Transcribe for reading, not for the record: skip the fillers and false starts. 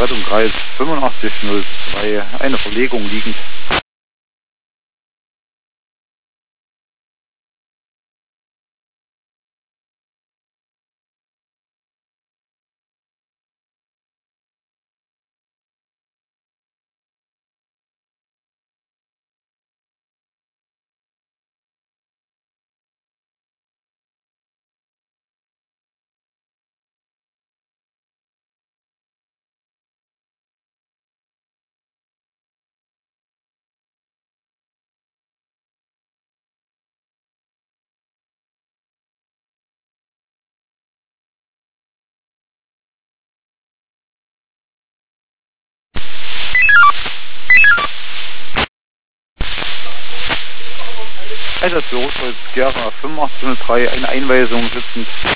Rettung Kreis 8502, eine Verlegung liegend. Einsatzbüro Gera 8503, eine Einweisung sitzend.